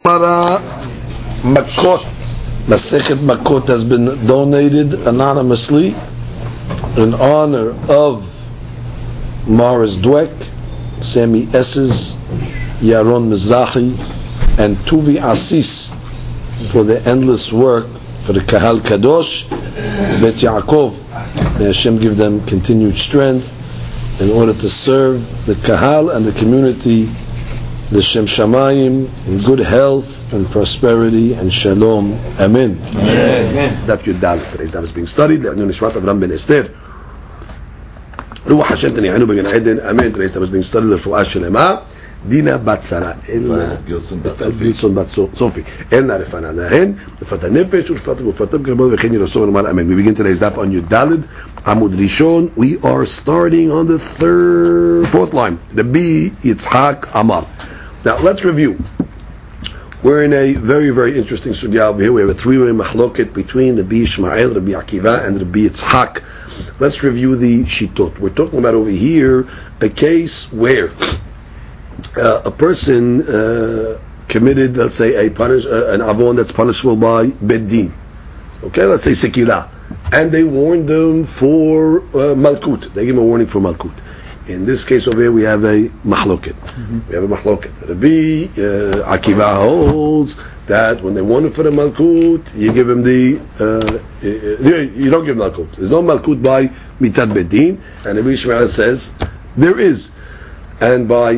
Gemara Makot. Masechet Makot has been donated anonymously in honor of Morris Dweck, Sammy Esses, Yaron Mizrahi, and Tuvi Asis for the endless work for the Kahal Kadosh, Bet Yaakov. May Hashem give them continued strength in order to serve the Kahal and the community, the Shem Shamayim, in good health and prosperity and Shalom. Amen. Amen. Daf Yudal. Today's daf is being studied. Le'anu Nishmat Avram ben Esther. Ruach Hashem Tani'anu Began Eden. Amen. Today's daf is being studied. L'Fu'ah Shelema. Dina Bat Sarah. Gilson Bat Sophie. Elna Refana Lahen. L'Fat HaNefesh. L'Fat HaGufatam. K'rabot V'chein Yirosov Amen. Amen. We begin today's daf on Yudalid. Amud Rishon. We are starting on the fourth line. Rabbi Yitzhak Amar. Now let's review. We're in a very, very interesting sugya over here. We have a three-way mahloket between Rabbi Ishmael, Rabbi Akiva, and Rabbi Yitzhak. Let's review the shitot. We're talking about over here a case where a person committed, let's say, an avon that's punishable by beddin. Okay, let's say sekila, and they warned them for malkut. They give him a warning for malkut. In this case over here, we have a mahloket. We have a mahloket. Rabbi Akiva holds that when they want it for the malkut, you give him you don't give malkut. There's no malkut by mitat bedin, and Rabbi Ishmael says there is. And by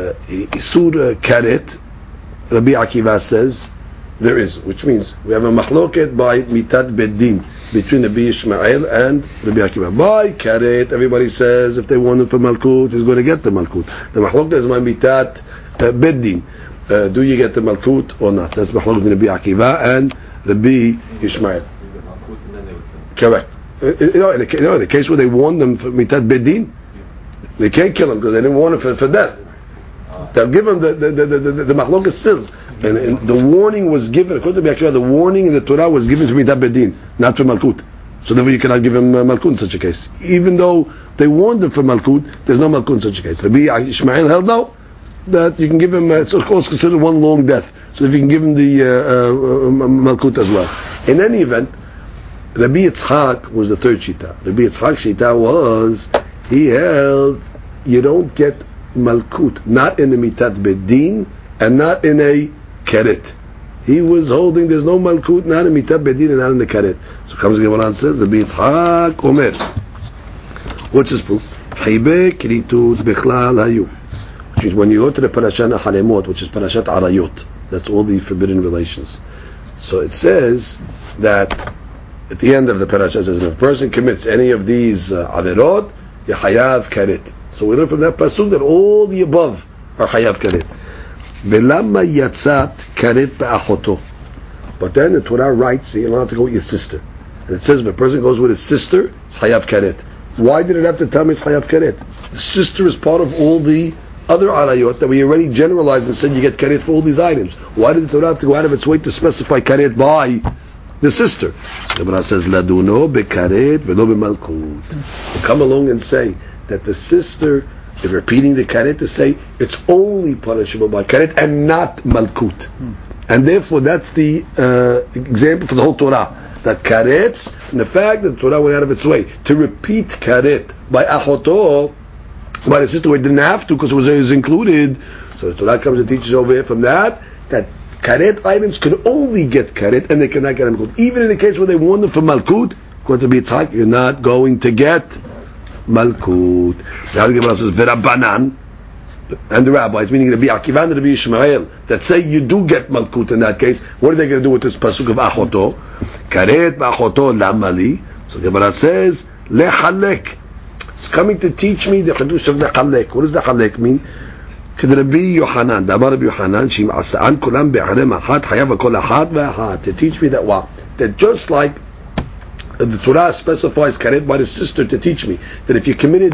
isur karet, Rabbi Akiva says there is, which means we have a mahloket by mitat bedin between Rabbi Ishmael and Rabbi Akiva. By karet, everybody says if they want it for malkut, he's going to get the malkut. The mahloket is my mitat beddin. Do you get the malkut or not? That's mahloket between Rabbi Akiva and Rabbi Ishmael. Correct. In the case where they warned them for mitat beddin, they can't kill him because they didn't want it for death. They'll give him the mahloket stills. And the warning was given, according to Rabbi Akiva, the warning in the Torah was given to mitat bedin, not for malkut. So therefore you cannot give him malkut in such a case. Even though they warned him for malkut, there's no malkut in such a case. Rabbi Ishmael held no, that you can give him, it's considered one long death. So if you can give him the malkut as well. In any event, Rabbi Yitzhak was the third shita. Rabbi Yitzhak shita was, he held, you don't get malkut, not in the mitat bedin, and not in a karet. He was holding there's no malkut, not in mitat bedin and not in the karet. So comes the Gemara and says, Rabbi Yitzhak Omer. What's his proof? Chaybe kritut bechlal hayu. Which means when you go to the parashat Halemot, which is parashat Arayot, that's all the forbidden relations. So it says that at the end of the parashat, it says if a person commits any of these averot, yahayav karet. So we learn from that pasuk that all the above are hayav karet. Velama yatzat karet ba'achoto. But then the Torah writes you're allowed to go with your sister. And it says if a person goes with his sister, it's hayav karet. Why did it have to tell me it's hayav karet? The sister is part of all the other arayot that we already generalized and said you get karet for all these items. Why did the Torah have to go out of its way to specify karet by the sister? The Torah says laduno bekaret velo b'malkut. To come along and say that the sister, they're repeating the karet to say it's only punishable by karet and not malkut. And therefore that's the example for the whole Torah. That karets, and the fact that the Torah went out of its way to repeat karet by achoto, by the sister, we didn't have to because it was included. So the Torah comes and teaches over here from that karet items can only get karet and they cannot get malkut. Even in the case where they warn them for malkut, according to Yitzhak, you're not going to get malkut. Now the Gemara says v'Rabbanan, and the rabbis, meaning Rabbi Akiva and Rabbi Ishmael, that say you do get malkut in that case. What are they going to do with this pasuk of achoto? Karet ba'achoto lamali. So the Gemara says lechalek. It's coming to teach me the chidush of lechalek. What does lechalek mean? Rabbi Yochanan, Damar Rabbi Yochanan, Shim Asa'an Kulam Be'arem Achat Hayav Kol Achat Ve'achat. To teach me that that just like the Torah specifies karet by the sister to teach me that if you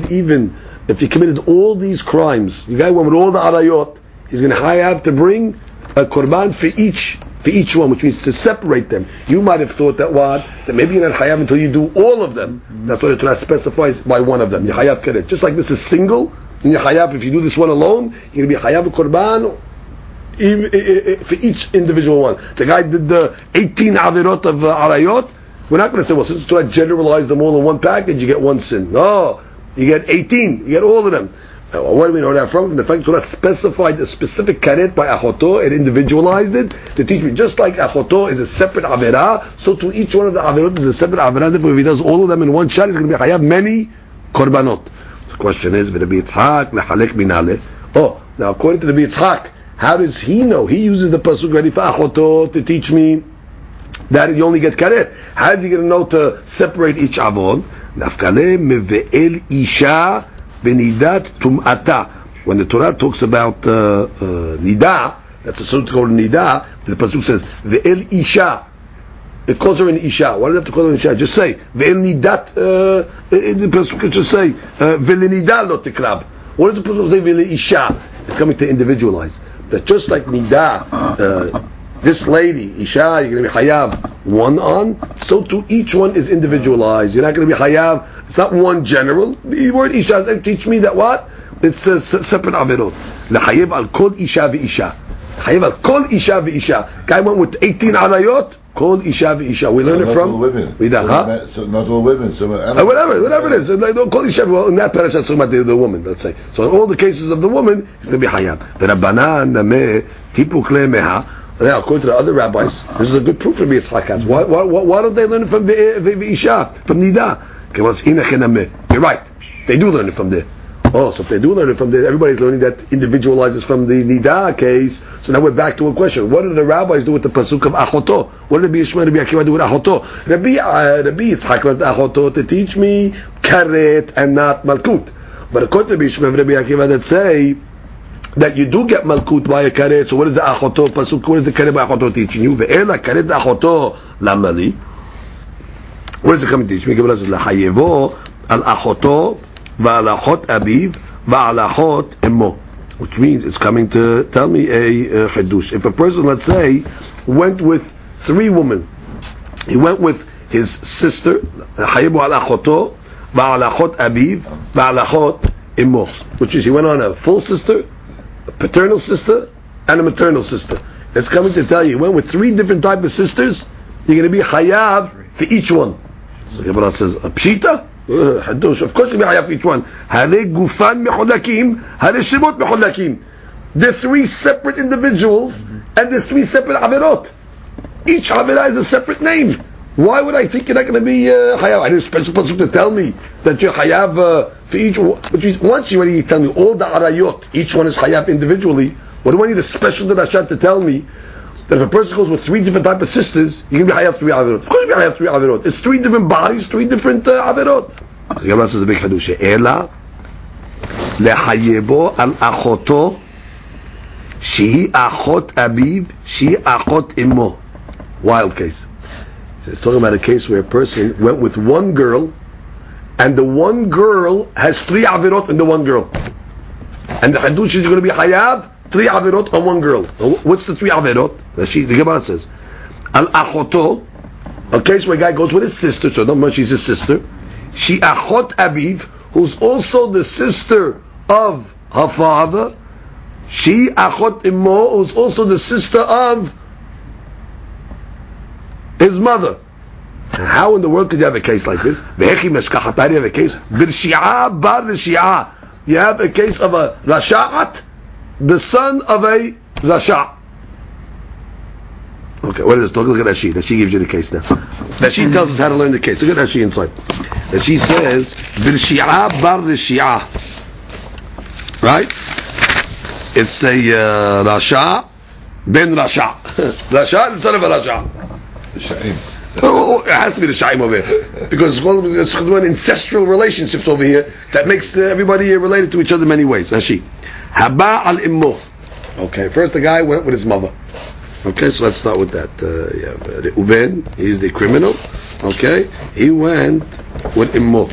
committed all these crimes, the guy went with all the arayot, he's going to have to bring a korban for each one, which means to separate them. You might have thought that maybe you're not hayav until you do all of them. That's what the Torah specifies by one of them. You hayav karet. Just like this is single, and you hayav if you do this one alone, you're going to be hayav a korban for each individual one. The guy did the 18 avirot of arayot. We're not going to say, well, since Torah generalized them all in one package, you get one sin. No, you get 18. You get all of them. Where do we know that from? From the fact that Torah specified a specific karet by achoto and individualized it to teach me. Just like achoto is a separate avera, so to each one of the averot is a separate avera. Therefore, if he does all of them in one shot, he's going to be chayav many korbanot. The question is, Rabbi Yitzchak lehalek binale. Oh, now according to Rabbi Yitzchak, how does he know? He uses the pasuk ready for achoto to teach me that you only get karet. How is he going to know to separate each avon? Nafkale meve'el isha benidat tum'ata. When the Torah talks about nida, that's a suit called nida. The pasuk says ve'el isha. It calls her an isha. Why do you have to call her an isha? Just say ve'el nidat. The pasuk could just say ve'lenida lo tikrab. What does the pasuk say ve'el isha? It's coming to individualize. That just like nida. This lady, Isha, you're going to be Hayav one on, so too each one is individualized. You're not going to be Hayav, it's not one general. The word Isha teach me that what? It's a separate Averot. L'Hayev al kol Isha v'Isha. Hayev al kol Isha v'Isha. Guy went with 18 Arayot, kol Isha v'Isha. We learn it from? Women. So not all women. So whatever it is. Kol Isha, well, in that parasha, talking about the woman, let's say. So in all the cases of the woman, it's going to be Hayav. The Rabbanan, Nameh, Tipuk Le'meha. Now, according to the other rabbis, this is a good proof for me. Why don't they learn it from Isha, from Nida? You're right. They do learn it from there. Oh, so if they do learn it from there, everybody's learning that individualizes from the Nida case. So now we're back to a question. What do the rabbis do with the pasuk of Achoto? What did Rabbi Yishmael and Rabbi Akiva do with Achoto? Rabbi Yitzchak learned Achoto to teach me Karet and not Malkut. But according to Rabbi Yishmael and Rabbi Akiva that say that you do get malkut by a karet. So what is the achoto pasuk? What is the karet by achoto teaching you? Ve'ela karet achoto lamali. What is it coming to teach me? Give us lahayevo al achoto va'alachot abiv va'alachot emmo, which means it's coming to tell me a chedush. If a person, let's say, went with 3 women, he went with his sister, lahayevo al achoto va'alachot abiv va'alachot emmo, which is he went on a full sister, a paternal sister, and a maternal sister. It's coming to tell you, when with 3 different types of sisters, you're going to be chayav for each one. So Gemara says, pshita? Hadush. Of course you're going to be chayav for each one. Hare gufan mecholakim, hare shemot mecholakim. They're 3 separate individuals, and there's 3 separate averot. Each averah is a separate name. Why would I think you're not going to be chayav? I need a special person to tell me that you're chayav for each one. Once you already tell me all the arayot, each one is chayav individually, what do I need a special drasha to tell me that if a person goes with 3 different types of sisters, you're going to be chayav 3 averot? Of course you're going to be chayav 3 averot. It's 3 different bodies, 3 different averot. So Gemara says a big hadush. Ela lehayebo al achoto shehi achot abiv shehi achot immo. Wild case. It's talking about a case where a person went with 1 girl, and the 1 girl has 3 avirot in the 1 girl, and the hadush is going to be hayav 3 avirot on 1 girl. What's the 3 avirot? The Gemara says al achoto, a case where a guy goes with his sister, so not much she's his sister. She achot abiv, who's also the sister of her father. She achot immo, who's also the sister of his mother. How in the world could you have a case like this? You have a case Birshi'a bar Rishi'a. You have a case of a Rasha'at, the son of a Rasha'. Okay, what is this? Look at Rashi. Rashi gives you the case now. Rashi tells us how to learn the case. Look at Rashi inside. Rashi says Birshi'a bar Rishi'a. Right? It's a Rasha' ben Rasha'. Rasha' the son of a Rasha'. It has to be the Sha'im over here, because it's one ancestral relationships over here that makes everybody related to each other in many ways. Rashi, Haba al immo. Okay, first the guy went with his mother. Okay, so let's start with that. Reuven, he's the criminal. Okay, he went with immo.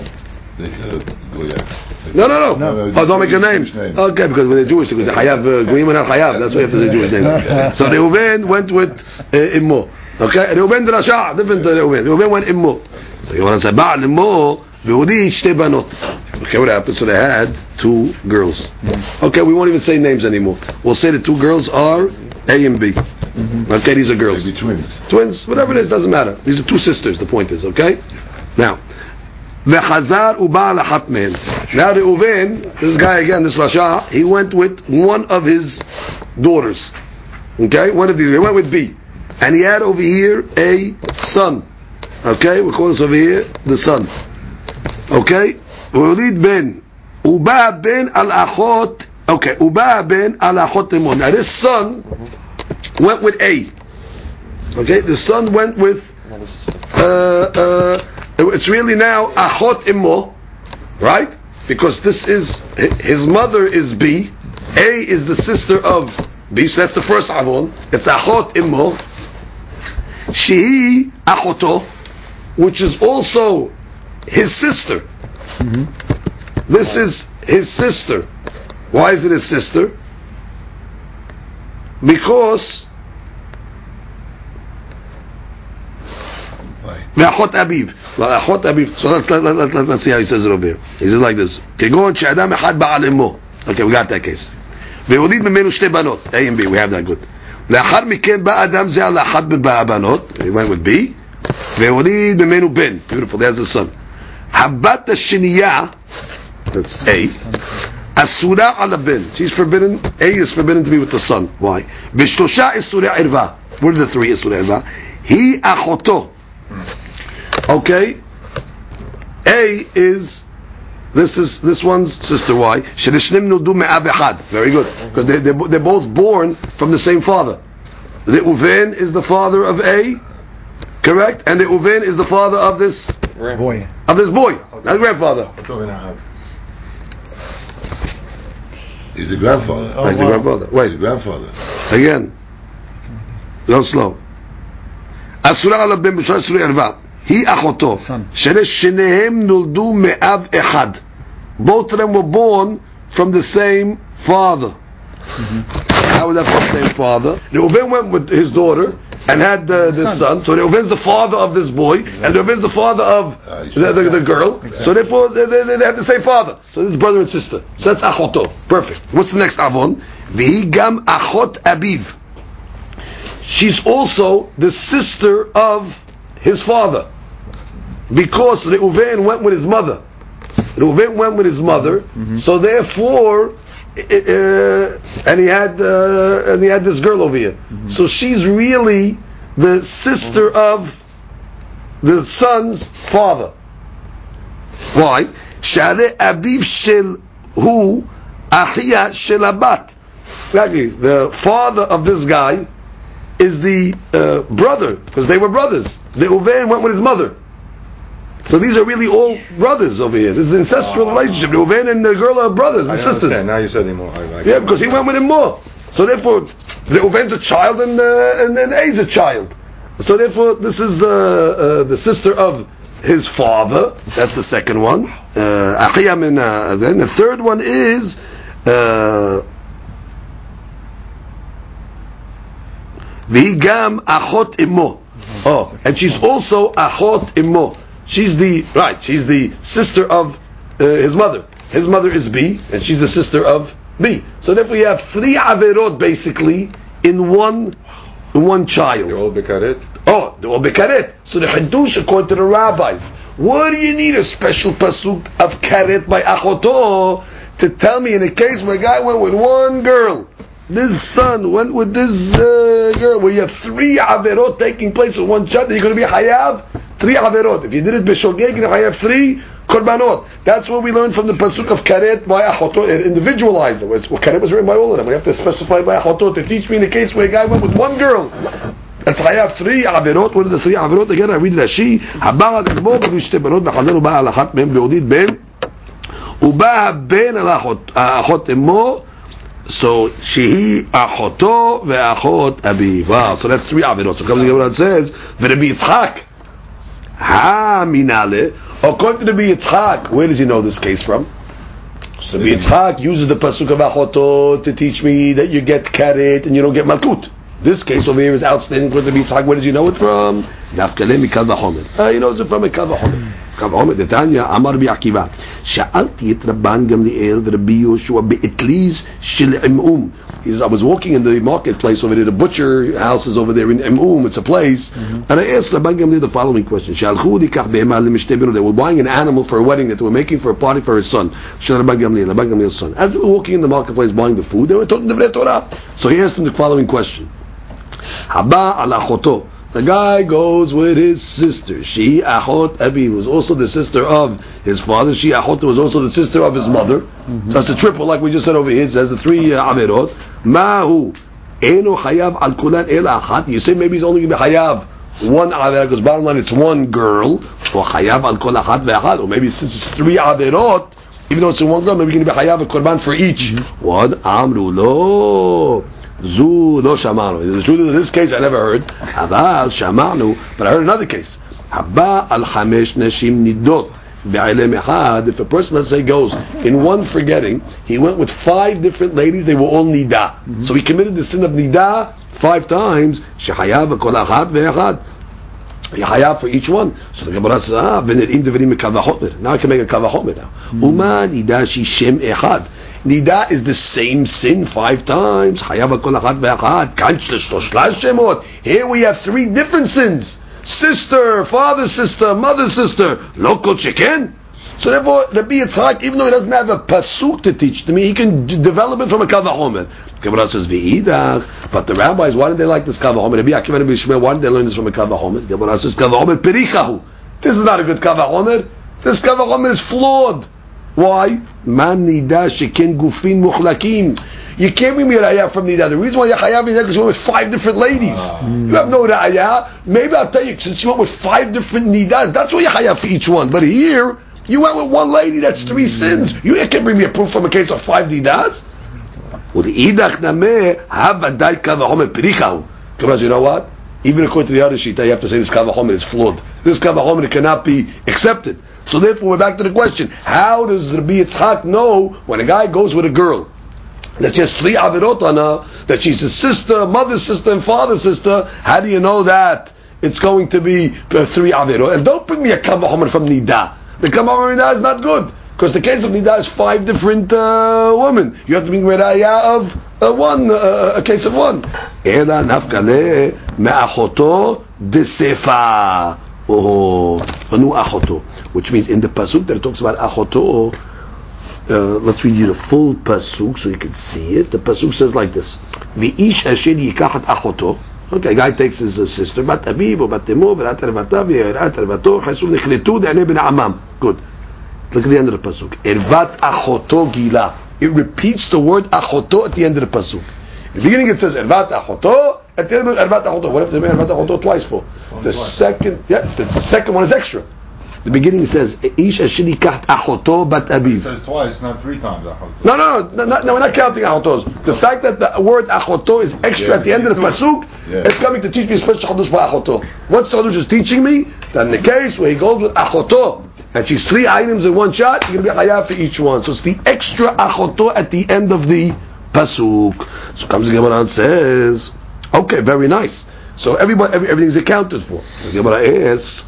No. Oh, don't make a name. Okay, because when they're Jewish, because they hayav goyim and not hayav. That's why you have to say Jewish name. So Reuven went with immo. Okay, Reuven Rasha, different Reuven. Reuven went immo. So you want to say Ba'al immo, Ve'udi shtei banot. Okay, what happened? So they had two girls. Okay, we won't even say names anymore. We'll say the two girls are A and B. Okay, these are girls. Maybe twins. Twins, whatever it is, doesn't matter. These are two sisters, the point is, okay? Now, V'chazar uba lachat mehem. Now the Uven, this guy again, this Rasha, he went with one of his daughters. Okay, one of these, he went with B. And he had over here a son. Okay, we call this over here the son. Okay, Ulid ben Uba ben al achot. Okay, Uba ben al achot imon. Now this son went with A. Okay, the son went with it's really now achot immo, right? Because this is his mother is B. A is the sister of B. So that's the first avon. It's achot immo. Shehi achoto, which is also his sister. This is his sister. Why is it his sister? Because Achot Abiv. Achot Abiv. So let's see how he says it over here. He says like this. כגון שאדם אחד בעל אמו. Okay, we got that case. והוליד ממנו שתי בנות. A and B. We have that good. לאחר מכן בא אדם זה על אחת מהבנות. He went with B. והוליד ממנו בן. Beautiful. There's the son. הבת השנייה. That's A. אסורה על הבן. She's forbidden. A is forbidden to be with the son. Why? בשלושה איסורי ערווה. What are the three איסורי ערווה? היא אחותו. Okay, A is this one's sister. Why? Very good, because they're both born from the same father. The Uven is the father of A, correct, and the Uven is the father of this boy. Of this boy, not grandfather. He's the grandfather. He's the grandfather. Wait, He's the grandfather. Again, go slow. אסורה על הבן בשעה אסורי ערווה היא אחותו ששניהם נולדו מאב אחד. Both of them were born from the same father. How was that from the same father? Reuven went with his daughter and had this son. So Reuven's the father of this boy and Reuven's the father of the girl. So therefore they have the same father. So this is brother and sister. So that's achoto. Perfect. What's the next avon? V'hi gam achot abiv. She's also the sister of his father, because Reuven went with his mother. Reuven went with his mother, so therefore, and he had this girl over here. So she's really the sister of the son's father. Why? Share abiv shel hu achia shel abat. Exactly, the father of this guy is the brother, because they were brothers. Reuven went with his mother. So these are really all brothers over here. This is an ancestral relationship. Reuven and the girl are brothers and sisters. Now you said more. Yeah, because he went with him more. So therefore, Reuven's a child and A's a child. So therefore, this is the sister of his father. That's the second one. Then the third one is V'gam achot immo. Oh, and she's also achot immo. She's the sister of his mother. His mother is B, and she's the sister of B. So therefore, you have three averot basically in one child. They're all bekaret. Oh, they're all bekaret. So the hadush, according to the rabbis, what do you need a special pasuk of karet by achoto to tell me in a case where a guy went with one girl? This son went with this girl, where you have three averot taking place in one child. You're going to be hayav three averot. If you did it b'shogeg, you're hayav three korbanot. That's what we learned from the pasuk of karet by achoto. It individualized it. Well, karet was written by all of them. We have to specify by achoto to teach me in the case where a guy went with one girl. That's hayav three averot. What are the three averot? Again, I read Rashi. Habara d'mo b'du shte banot b'chazar uba al achat mehem ve'odid ben uba ben al achot emo. So shehi achoto ve'achot abiv. Wow, so that's three avirot. So comes the Gemara and says, "V'Rabbi Yitzchak ha minale." According to Rabbi Yitzchak, where does he know this case from? So Rabbi Yitzchak uses the pasuk of achoto to teach me that you get karet and you don't get malkut. This case over here is outstanding. According to Rabbi Yitzchak, where does he know it from? Nafkale mikal v'chomer. He knows it from mikal v'chomer. Kavahomet Netanya Amar Bi'Akiva. Sha'alti et Rabban Gamliel Rabbi Yoshua be'etliz shel Im'um. I was walking in the marketplace over there. The butcher house is over there in Im'um. It's a place. And I asked Rabban Gamliel the following question. They were buying an animal for a wedding that they were making for a party for his son. Rabban Gamliel's son. As they were walking in the marketplace buying the food, they were talking Divrei Torah. So he asked him the following question. Haba ala choto. The guy goes with his sister. She Achot Abi was also the sister of his father. She Achot was also the sister of his mother. So it's a triple, like we just said over here. It says the three Averot. Mahu Eno Hayav al Kulan El Achat. You say maybe he's only going to be Hayav one Averot, because bottom line it's one girl. Or Hayav al Kol Achat ve'Achat. Or maybe since it's three Averot, even though it's in one girl, maybe you're going to be Hayav a Korban for each. What? Amru lo. Zu lo shamanu. The truth is, in this case, I never heard. Aval shamanu, but I heard another case. Haba al chamesh nashim nidot be'ilem echad. If a person, let's say, goes in one forgetting, he went with 5 different ladies. They were all nida. So he committed the sin of nida 5 times. Shechayav kol achad ve'echad. Yahayav for each one. So the Gemara says, now I can make a kavachomer now. Uma nida shi shem echad. Nida is the same sin 5 times. Here we have 3 different sins. Sister, father, sister, mother, sister. Local chicken. So therefore, Rabbi Yitzchak, even though he doesn't have a pasuk to teach to me, he can develop it from a kavachomer. Gemara says, V'idach. But the rabbis, why did they like this kavachomer? Rabbi Akiva and Rabbi Shmuel, why did they learn this from a kavachomer? Gemara says, kavachomer perichahu. This is not a good kavachomer. This kavachomer is flawed. Why? Man nida shekin gufin muchlakim. You can't bring me a raya from nida. The reason why you're chayav is because you went with 5 different ladies. You have no raya. Maybe I'll tell you, since you went with 5 different nidas, that's why you're chayav for each one. But here, you went with one lady, that's 3 sins. You can't bring me a proof from a case of 5 nidas. Well, the idach nameh havadai kavahomer perichahu. Because you know what? Even according to the other shita, you have to say this kavahomer is flawed. This kavahomer cannot be accepted. So therefore, we're back to the question: how does Rabbi Yitzchak know when a guy goes with a girl that she has 3 averot on her, that she's his sister, mother's sister, and father's sister? How do you know that it's going to be 3 averot? And don't bring me a kavahomer from nida. The kavahomer from nida is not good, because the case of nida is 5 different women. You have to bring a raya of a case of 1. Ela nafkale me'achoto desefa. Oh, anu achoto, which means in the pasuk that it talks about achoto. Let's read you the full pasuk so you can see it. The pasuk says like this: V'ish asher yikachat achoto. Okay, a guy takes his sister, bat aviv or bat emo, v'rat ervata v'erat ervato, chesum nechletu de'anei ben amam. Good. Look at the end of the pasuk. Ervat achoto gila. It repeats the word achoto at the end of the pasuk. In the beginning it says ervat achoto. At the end of ervat achoto. What if they made ervat achoto twice for? The second one is extra. The beginning says ish asher yikachat achoto bat aviv. It says twice, not 3 times achoto. No, we're not counting achotos. The fact that the word achoto is extra at the end of the pasuk, it's coming to teach me special chadush by achoto. What chadush is teaching me? That in the case where he goes with achoto, and she's 3 items in one shot, you're going to be chayav for each one. So it's the extra achoto at the end of the pasuk. So comes the Gemara and says, okay, very nice. So everything's accounted for. The Gemara asks,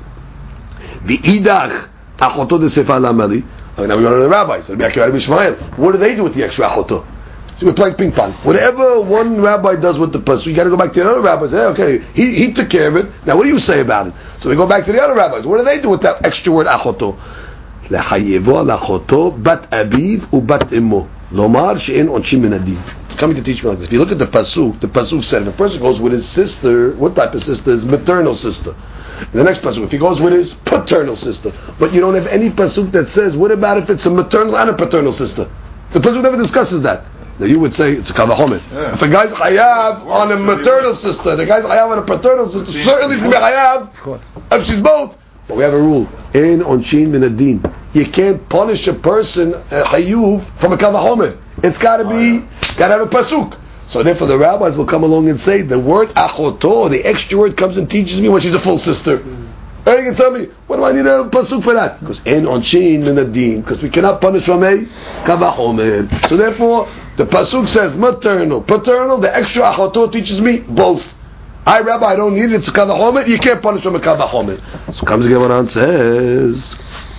V'idach achoto de sefa lamali. Now we go to the rabbis. What do they do with the extra achoto? See, we're playing ping pong. Whatever one rabbi does with the pasuk, you got to go back to the other rabbi and say, okay, he took care of it. Now what do you say about it? So we go back to the other rabbis. What do they do with that extra word achoto? Lechayevo lachoto bat aviv u bat imo. Lomar she'en onshim min adin. It's coming to teach me like this. If you look at the pasuk said if a person goes with his sister, what type of sister is maternal sister? In the next pasuk, if he goes with his paternal sister, but you don't have any pasuk that says, what about if it's a maternal and a paternal sister? The pasuk never discusses that. Now you would say it's a kavachomer. If a guy's chayav on a maternal sister, the guy's chayav on a paternal sister, certainly he's going to be chayav if she's both. But we have a rule: ein onshin min adin. You can't punish a person chayuv from a kavachomer. It's got to have a pasuk. So therefore, the rabbis will come along and say the word achoto, the extra word, comes and teaches me when she's a full sister. And you can tell me, what do I need a pasuk for that? Because en onshin min adin, because we cannot punish from a kavachomer. So therefore, the pasuk says maternal, paternal. The extra achoto teaches me both. Rabbi, I don't need it. It's a kavachomer. You can't punish from a kavachomer. So comes the Gemara and says,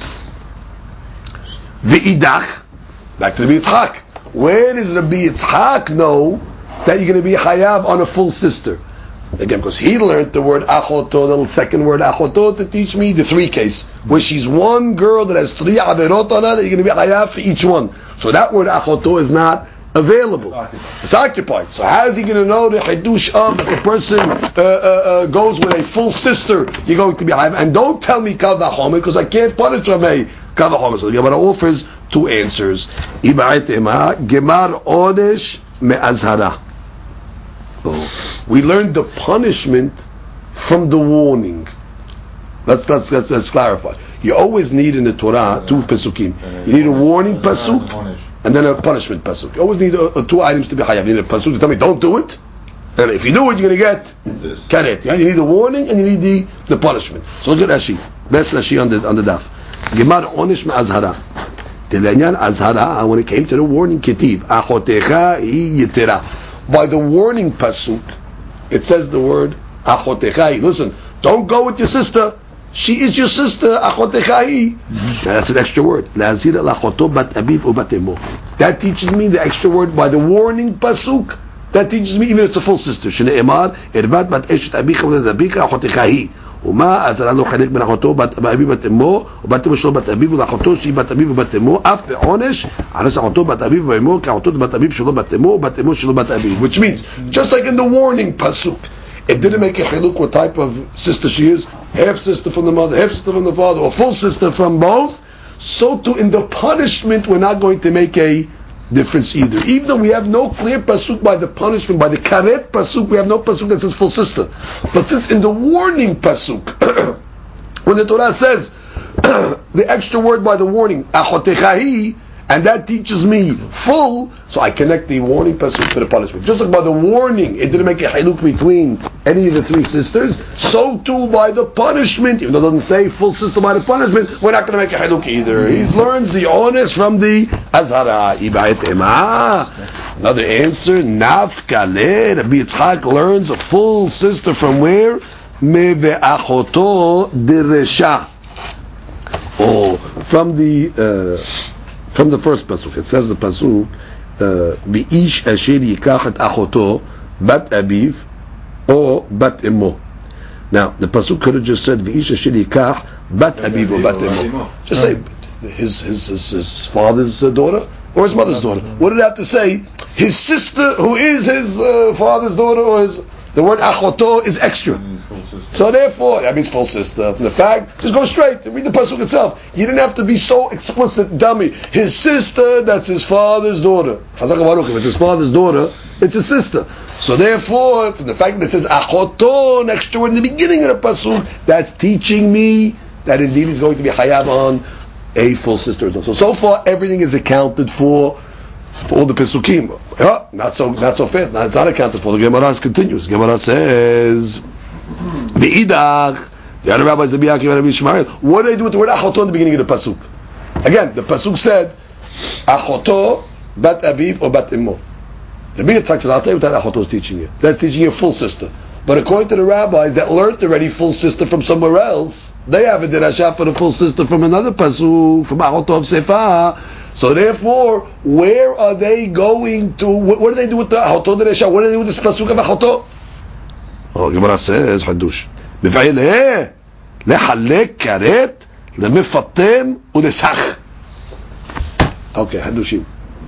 V'idach, back to Rabbi Yitzchak. Where does Rabbi Yitzchak know that you're going to be hayav on a full sister? Again, because he learned the word achoto, the second word achoto, to teach me the three case, where she's one girl that has three averot on her, that you're going to be hayav for each one. So that word achoto is not available. It's occupied. So how is he going to know the hidush of if a person goes with a full sister, you're going to be hayav? And don't tell me kal v'chomer, because I can't punish from a kal v'chomer. So the Gemara offers two answers. Gemar odesh me'azhara. We learned the punishment from the warning. Let's clarify. You always need in the Torah two pesukim. You need a warning pasuk and then a punishment pasuk. You always need two items to be hayav. You need a pasuk to tell me don't do it, and if you do it, you're going to get karet. You need the warning and you need the punishment. So look at Rashi. That's Rashi on the daf. Gemar onesh me'azhara. Telanyan azhara. When it came to the warning, ketiv achotecha hi yitera. By the warning pasuk, it says the word achotechai. Listen, don't go with your sister. She is your sister. Achotechai. That's an extra word. That teaches me the extra word by the warning pasuk. That teaches me even it's a full sister. Shneemar erbat bat eshet abicha v'ledabika achotechai. ומה אז לנו חלק בין אחותו בת אביו ובת אמו ובת אמו שלו בת אביו ואחותו שהיא בת אביו ובת אמו אף בעונש על אחותו בת אביו ואמו כאחותו בת אביו שלו בת אמו ובת אמו שלו בת אביו, which means just like in the warning pasuk it didn't make a chiluk what type of sister she is, half sister from the mother, half sister from the father, or full sister from both. So too in the punishment we're not going to make a difference either. Even though we have no clear pasuk by the punishment, by the karet pasuk, we have no pasuk that says full sister. But since in the warning pasuk, when the Torah says the extra word by the warning, achotechahi, and that teaches me full, so I connect the warning pasuk to the punishment. Just like by the warning, it didn't make a haluk between any of the three sisters, so too by the punishment, even though it doesn't say full sister by the punishment, we're not going to make a haluk either. He learns the honest from the azhara. Another answer, nafkale, Rabbi Yitzchak learns a full sister from where? Me ve'achoto deresha. Oh, from the first pasuk. It says the pasuk, "V'ish asher yikach et achoto bat aviv or bat emo." Now the pasuk could have just said, "V'ish asher yikach bat aviv or bat emo." Just say his father's daughter or his mother's daughter. What did it have to say? His sister, who is his father's daughter, or his. The word achoto is extra. So therefore, that means full sister. From the fact, just go straight and read the pasuk itself. You didn't have to be so explicit, dummy. His sister, that's his father's daughter. If it's his father's daughter, it's his sister. So therefore, from the fact that it says achoto next to it in the beginning of the pasuk, that's teaching me that indeed he's going to be hayav on a full sister. So far, everything is accounted for all the pesukim. Not so fast. It's not accounted for. The Gemara continues. Gemara says, "Beidach." The other rabbis, Rabbi Akiva and Rabbi Ishmael, what do they do with the word achoto in the beginning of the pasuk? Again, the pasuk said, "Achoto bat aviv or bat emo." Rabbi Yitzchak says, "I'll tell you what that achoto is teaching you. That's teaching you a full sister." But according to the rabbis that learned already full sister from somewhere else, they have a dirasha for the full sister from another pasuk, from achoto of sefa. So therefore, where are they going to? What do they do with the achoto dirasha? What do they do with this pasuk of achoto? Oh, Gemara says, "Hadush." B'fa'ileh lehalek karet lemefatem unesach. Okay, hadushim.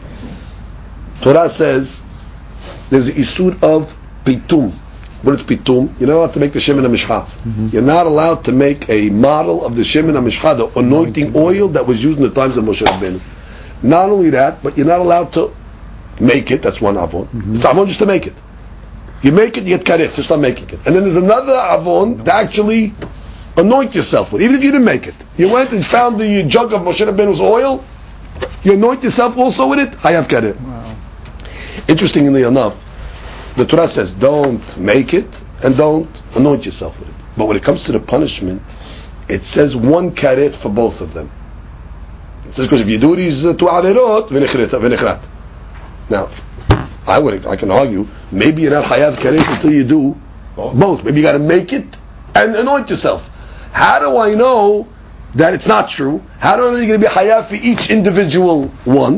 Torah says there's the isur of pitum. What is pitum? You're not allowed to make the shemen hamishcha. You're not allowed to make a model of the shemen hamishcha, the anointing oil that was used in the times of Moshe Rabbeinu. Not only that, but you're not allowed to make it. That's one avon. It's avon just to make it. You make it, you get karet, just not making it. And then there's another avon to actually anoint yourself with, even if you didn't make it. You went and found the jug of Moshe Rabbeinu's oil, you anoint yourself also with it, hayav karet. Wow. Interestingly enough, the Torah says don't make it and don't anoint yourself with it. But when it comes to the punishment, it says one karet for both of them. It says because if you do these two averot, v'nechrat. Now, I can argue maybe you're not hayav karet until you do both. Maybe you got to make it and anoint yourself. How do I know that it's not true, how do I know you're going to be hayav for each individual one?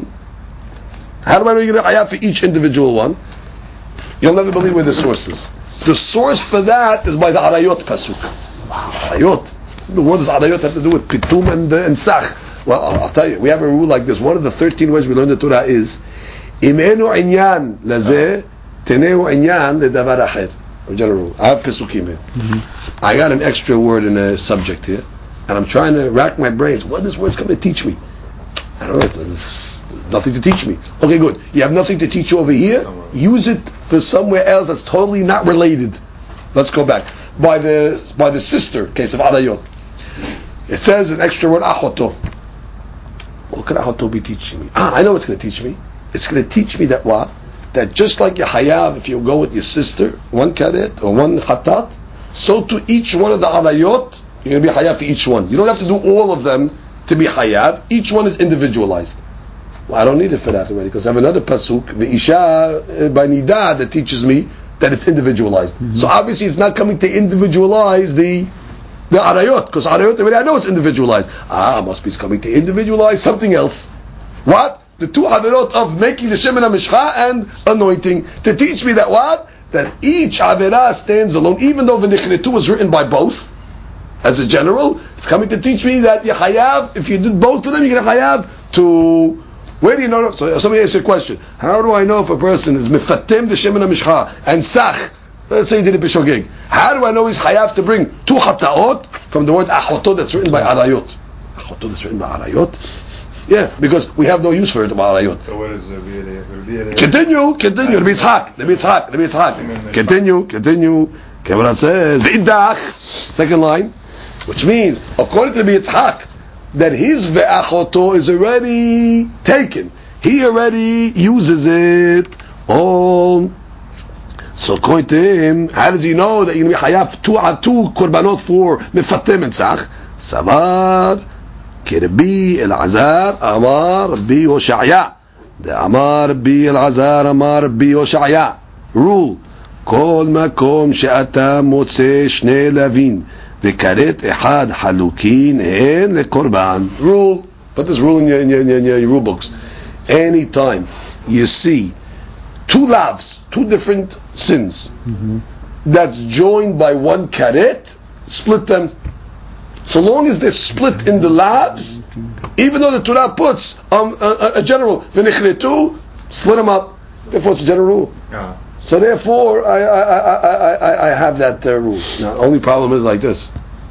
How do I know you're going to be hayav for each individual one? You'll never believe where the source is. The source for that is by the Arayot pasuk. Arayot. What does Arayot have to do with Pitum and Sach? Well, I'll tell you, we have a rule like this. One of the 13 ways we learn the Torah is Imenu inyan lazeh teneu inyan ledavar acher. General rule. I have pesukim here. I got an extra word in a subject here, and I'm trying to rack my brains. What this word's going to teach me? I don't know. Nothing to teach me. Okay, good. You have nothing to teach you over here. Use it for somewhere else that's totally not related. Let's go back. By the sister case of Arayot, it says an extra word achoto. What could achoto be teaching me? I know what's going to teach me. It's going to teach me that what? That just like your hayav, if you go with your sister, one karet or one khatat, so to each one of the Arayot, you're going to be hayav for each one. You don't have to do all of them to be hayav. Each one is individualized. Well, I don't need it for that already, because I have another pasuk, Ve'isha by Nida, that teaches me that it's individualized. So obviously it's not coming to individualize the Arayot, because Arayot already I know it's individualized. Must be coming to individualize something else. What? The two Averot of making the Shemen HaMishcha and anointing, to teach me that what? That each Averah stands alone, even though V'nichretu was written by both, as a general, it's coming to teach me that you hayav, if you did both of them, you're going to hayav to... Where do you know? So somebody asks you a question. How do I know if a person is mifatim the Shemen HaMishcha and sach? Let's say he did it b'shogeg. How do I know he's chayav to bring two chataot from the word achoto that's written by Arayot? Achoto that's written by Arayot? Yeah, because we have no use for it by Arayot. So what is it? Continue. Rabbi Yitzhak. Continue. Kevra says v'idach. Second line, which means according to Rabbi Yitzhak, that his ve'achoto is already taken. He already uses it all. So according to him, how does he know that you're going to be hayav two korbanot for mefatim and sach? Savar kirbi el-azar amar bi Hoshaya. The amar bi el-azar amar bi Hoshaya. Rule. Kol makom she'ata motze shnei lavin. V'karet ehad halukin en lekorban. Rule. Put this rule in your rule books. Anytime you see two lavs, two different sins, that's joined by one karet, split them. So long as they're split in the lavs, even though the Torah puts a general v'nichretu, split them up. Therefore, it's a general rule. So therefore, I have that rule. Now, the only problem is like this.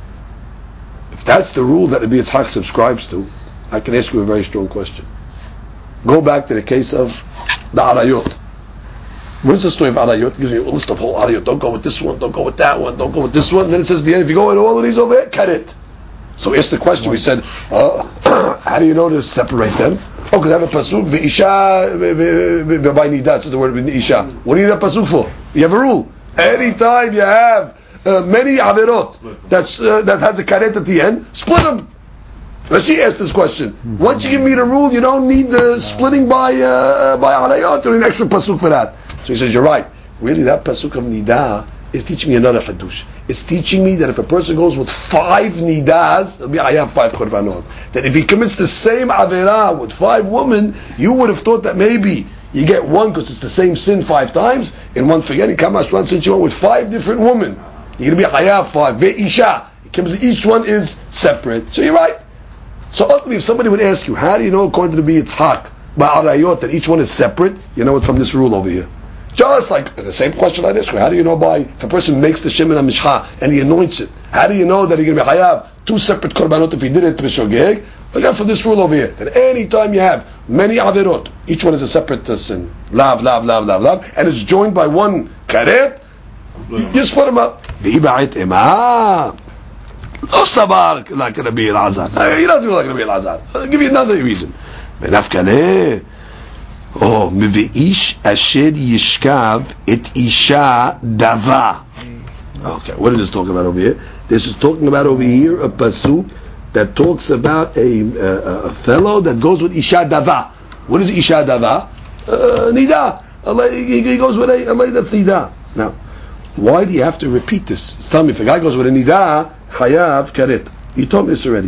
If that's the rule that Rabbi Yitzhak subscribes to, I can ask you a very strong question. Go back to the case of the Arayot. What is the story of Arayot? It gives me a list of whole Arayot. Don't go with this one, don't go with that one, don't go with this one. Then it says at the end, if you go with all of these over here, cut it. So we asked the question, we said, how do you know to separate them? Oh, because I have a pasuk, Ve'isha by Nida, says the word Ve'isha. What do you need a pasuk for? You have a rule. Anytime you have many Averot that has a karet at the end, split them. Rashi asked this question. Once you give me the rule, you don't need the splitting by Arayot. You don't need an extra pasuk for that. So he says, you're right. Really, that pasuk of Nida is teaching me another hadush. It's teaching me that if a person goes with 5 nidas, I have 5 korbanot. That if he commits the same averah with 5 women, you would have thought that maybe you get one because it's the same sin 5 times, and one forgetting kamash one since you went with 5 different women. You're going to be hayav 5 ve'isha. Each one is separate. So you're right. So ultimately, if somebody would ask you, how do you know according to the Yitzhak by Arayot that each one is separate? You know it from this rule over here. Just like the same question like this, how do you know if a person makes the Shemen HaMishcha and he anoints it, how do you know that he's going to be hayav 2 separate korbanot if he did it b'shogeg? Look out for this rule over here, that any time you have many averot, each one is a separate sin, lav, and it's joined by one karet, you split them up. V'iba'it imah. No sabar like Rabbi Elazar. You don't do like Rabbi Elazar. I'll give you another reason. Oh, Meve'ish asher yishkav et isha dava. Okay, what is this talking about over here? This is talking about over here a pasuk that talks about a fellow that goes with isha dava. What is isha dava? Nida. He goes with a lady that's nida. Now, why do you have to repeat this? Tell me, if a guy goes with a nida, chayav karet. You told me this already.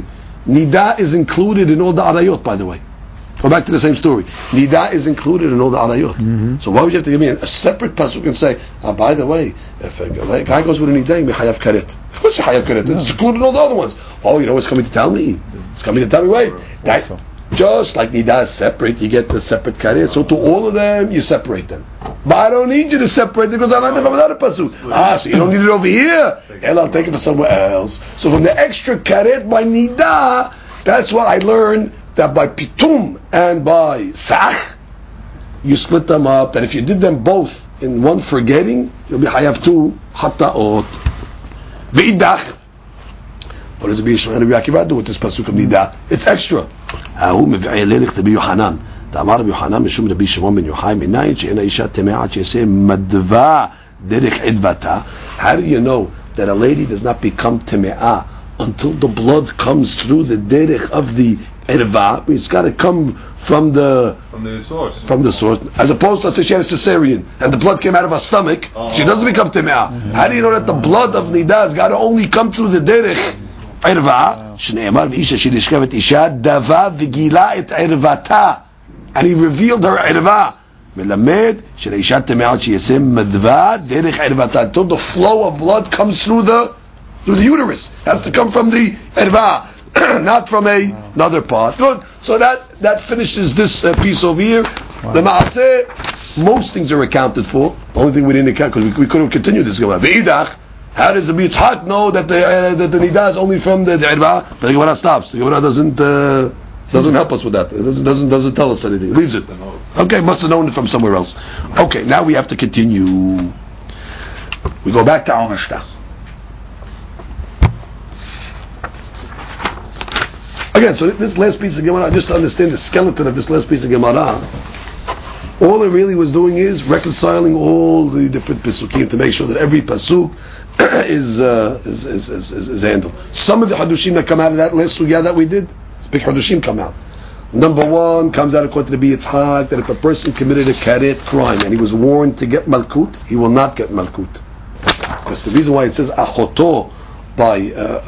Nida is included in all the arayot, by the way. Go back to the same story. Nida is included in all the arayot. So why would you have to give me a separate pasuk and say, by the way, if a guy goes with a nida, you chayav karet. Of course you chayav karet. It's included in all the other ones. Oh, you know what's coming to tell me? It's coming to tell me, wait. Just like nida is separate, you get the separate karet. So to all of them, you separate them. But I don't need you to separate them because I learned it from another pasuk. So you don't need it over here. Hell, I'll take it for somewhere else. So from the extra karet by nida, that's what I learned, that by pitum and by sach, you split them up. That if you did them both in one forgetting, you'll be hayav two hataot. V'idach. What does Rabbi Yishmael and Rabbi Akiva do with this pasuk of nida? It's extra. Ahu mevi'ei lelech Rabbi Yohanan. Ta'amar Rabbi Yohanan mishum Rabbi Shimon ben Yochai minayin she'ena isha teme'at she'yaseh madva derech idvata. How do you know that a lady does not become teme'ah until the blood comes through the derech of the irva? It's got to come from the source. From the source, as opposed to, let's say she had a cesarean and the blood came out of her stomach. She doesn't become teme'ah. How do you know that the blood of nida has got to only come through the derech irva? Shneimar v'isha shirishkavet isha dava v'gila et irvata, and he revealed her irva. Melamed shreisha teme'ah sheyasem madva derech irvata, until the flow of blood comes through the uterus. It has to come from the irva, not from another part. Good. So that finishes this piece over here. The ma'aseh, most things are accounted for. The only thing we didn't account, because we couldn't continue this. Ve'idach, how does the Yitzhak know that the nida is only from the irva? But the Gemara stops. The Gemara doesn't help us with that. It doesn't tell us anything. It leaves it. Okay, must have known it from somewhere else. Okay, now we have to continue. We go back to Al Mishnah. Again, so this last piece of Gemara, just to understand the skeleton of this last piece of Gemara, all it really was doing is reconciling all the different pasukim to make sure that every pasuk is handled. Some of the hadushim that come out of that last sugya that we did, big hadushim come out. Number one comes out according to the Yitzhak, that if a person committed a karet crime and he was warned to get malkut, he will not get malkut. Because the reason why it says achoto by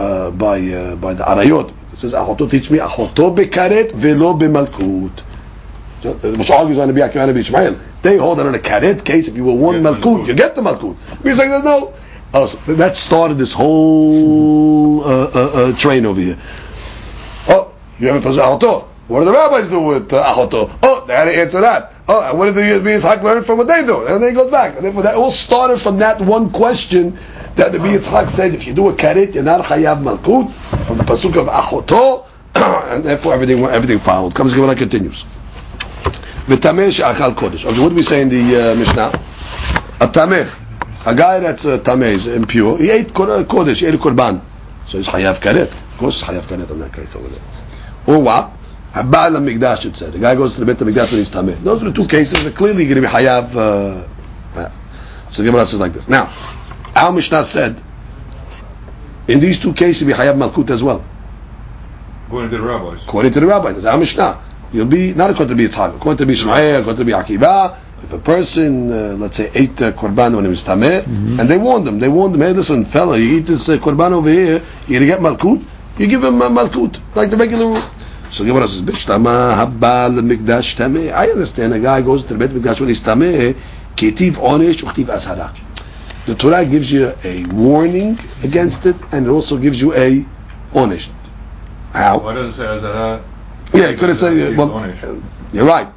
the arayot, it says achoto, teach me achoto bekaret velo b'malkut. Which argues on the Rabbi Akiva and Rabbi Yishmael. They hold that in a karet case, if you will warn malkut, you get the malkut. He's like, no. So that started this whole train over here. Oh, you haven't posed achoto. What do the rabbis do with achoto? Oh, they had to answer that. Oh, and what did the Yitzhak learn from what they do? And then he goes back. And therefore, that all started from that one question that the Yitzhak said, if you do a karet, you're not chayav malkut, from the pasuk of achoto, and therefore everything followed. Comes Gemara continues. V'tameh she'achal kodesh. Okay, what do we say in the Mishnah? A tameh, a guy that's tameh, is impure. He ate kodesh, he ate a korban, so he's chayav karet. Of course, chayav karet on that case over there. Or what? Ba'al HaMikdash, it said. The guy goes to the Beit HaMikdash when he's tameh. Those are the two cases that clearly going to be chayav. So the Gemara says like this. Now, our Mishnah said, in these two cases, you'll be chayav malkut as well. According to the rabbis. According to the rabbis, that's our Mishnah. You'll be not according to Yitzhak, according to Yishmael, according to Akiva. If a person, let's say, ate korban when he was tameh, and they warned him, hey, listen, fella, you eat this korban over here, you're going to get malkut. You give him malkut, like the regular rule. So Gemara says, Bishtama habbal mikdash tameh. I understand a guy goes to the Beit Mikdash when he's tameh, ketiv onesh uchtiv ashara. The Torah gives you a warning against it, and it also gives you a onesh. How? Why does it say ashara? Yeah, you could have said, you're right.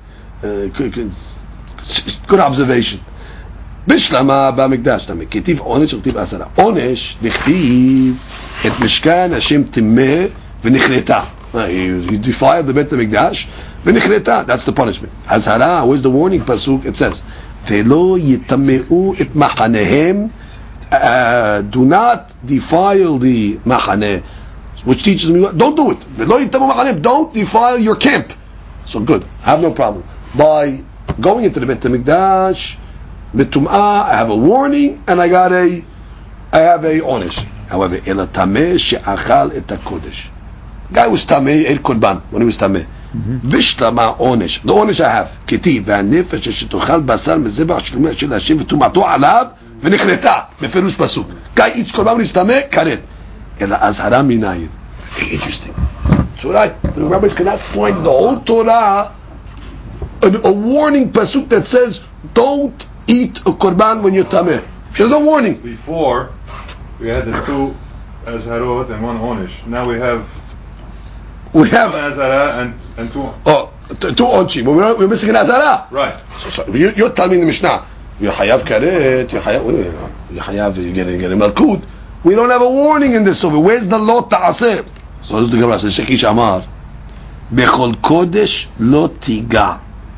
Good observation. Bishlama ba'mikdash tameh ketiv onesh uchtiv ashara. Onesh dichtiv et mishkan Hashem timeh v'nichreta. He defiled the Beit HaMikdash, v'nichreta. That's the punishment. Azhara, where's the warning pasuk? It says, "Velo yitameu et machanehem." Do not defile the machaneh, which teaches me don't do it. Velo yitameu machanehem. Don't defile your camp. So good. I have no problem. By going into the Beit HaMikdash, betum'ah, I have a warning and I have a onesh. However, ela tameh she'achal et hakodesh. Guy was tameh, ate korban when he was tameh. Vishlama onesh. The onesh I have. Ketiv v'anefesh shetochal basar mezebach shlumeh shel Hashem v'tumato alav v'nichreta. Beferush pasuk. Guy eats korban when he's tameh, karet. Ela azhara minayin. Interesting. So the rabbis cannot find the whole Torah a warning pasuk that says don't eat a korban when you're tameh. There's no warning. Before, we had the two azharot and one onish. Now we have one azara and two. Two onchi, but we're missing an azara. Right. So you're telling me in the Mishnah, you hayav karet, you get a malkut. We don't have a warning in this over. Where's the lot ta'aseh? So this is the Gemara says, Shekish Amar, Bechol Kodesh lo tiga.